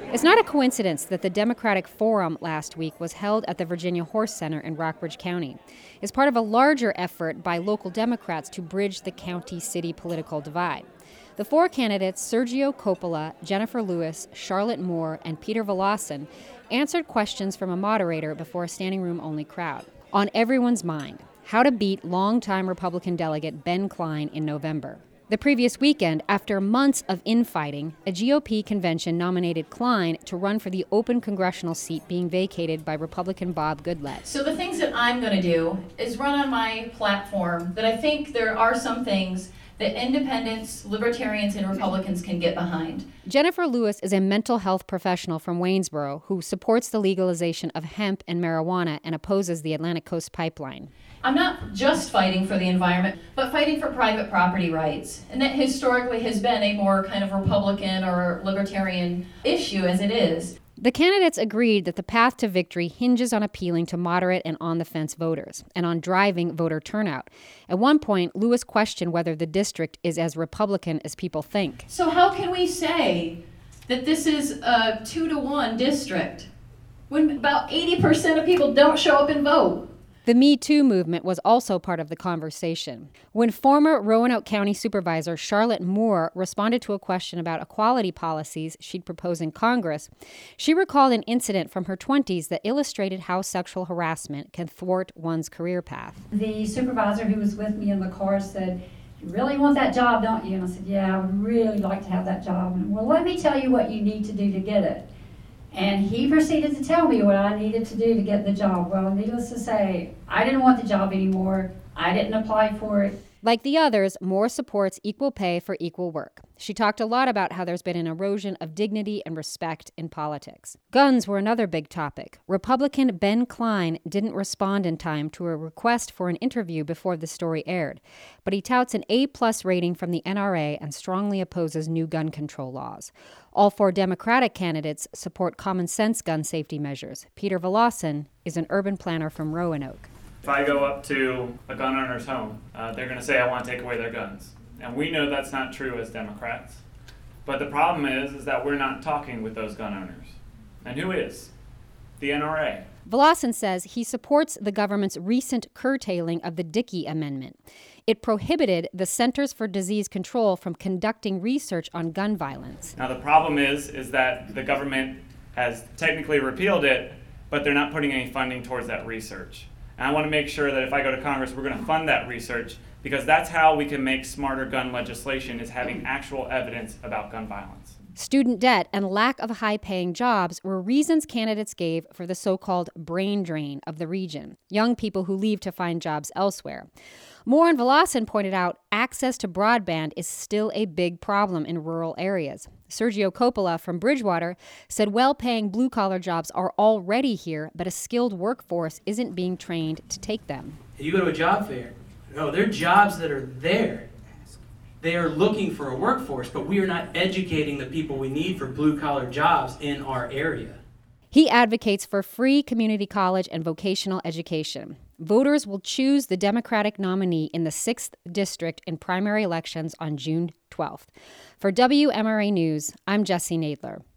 It's not a coincidence that the Democratic Forum last week was held at the Virginia Horse Center in Rockbridge County. It's part of a larger effort by local Democrats to bridge the county-city political divide. The four candidates, Sergio Coppola, Jennifer Lewis, Charlotte Moore, and Peter Volosyn, answered questions from a moderator before a standing room-only crowd. On everyone's mind, how to beat longtime Republican delegate Ben Cline in November. The previous weekend, after months of infighting, a GOP convention nominated Cline to run for the open congressional seat being vacated by Republican Bob Goodlatte. So the things that I'm going to do is run on my platform that I think there are some things that independents, libertarians, and Republicans can get behind. Jennifer Lewis is a mental health professional from Waynesboro who supports the legalization of hemp and marijuana and opposes the Atlantic Coast Pipeline. I'm not just fighting for the environment, but fighting for private property rights. And that historically has been a more kind of Republican or libertarian issue as it is. The candidates agreed that the path to victory hinges on appealing to moderate and on-the-fence voters, and on driving voter turnout. At one point, Lewis questioned whether the district is as Republican as people think. So how can we say that this is a 2-to-1 district when about 80% of people don't show up and vote? The Me Too movement was also part of the conversation. When former Roanoke County Supervisor Charlotte Moore responded to a question about equality policies she'd proposed in Congress, she recalled an incident from her 20s that illustrated how sexual harassment can thwart one's career path. The supervisor who was with me in the car said, "You really want that job, don't you?" And I said, "Yeah, I would really like to have that job." And, "Well, let me tell you what you need to do to get it." And he proceeded to tell me what I needed to do to get the job. Well, needless to say, I didn't want the job anymore. I didn't apply for it. Like the others, Moore supports equal pay for equal work. She talked a lot about how there's been an erosion of dignity and respect in politics. Guns were another big topic. Republican Ben Cline didn't respond in time to a request for an interview before the story aired, but he touts an A+ rating from the NRA and strongly opposes new gun control laws. All four Democratic candidates support common sense gun safety measures. Peter Volosyn is an urban planner from Roanoke. If I go up to a gun owner's home, they're going to say, I want to take away their guns. And we know that's not true as Democrats. But the problem is that we're not talking with those gun owners. And who is? The NRA. Volosyn says he supports the government's recent curtailing of the Dickey Amendment. It prohibited the Centers for Disease Control from conducting research on gun violence. Now the problem is that the government has technically repealed it, but they're not putting any funding towards that research. And I want to make sure that if I go to Congress, we're going to fund that research, because that's how we can make smarter gun legislation, is having actual evidence about gun violence. Student debt and lack of high-paying jobs were reasons candidates gave for the so-called brain drain of the region, young people who leave to find jobs elsewhere. Moore and Volosyn pointed out access to broadband is still a big problem in rural areas. Sergio Coppola from Bridgewater said well-paying blue-collar jobs are already here, but a skilled workforce isn't being trained to take them. You go to a job fair. No, there are jobs that are there. They are looking for a workforce, but we are not educating the people we need for blue-collar jobs in our area. He advocates for free community college and vocational education. Voters will choose the Democratic nominee in the 6th District in primary elections on June 12th. For WMRA News, I'm Jesse Nadler.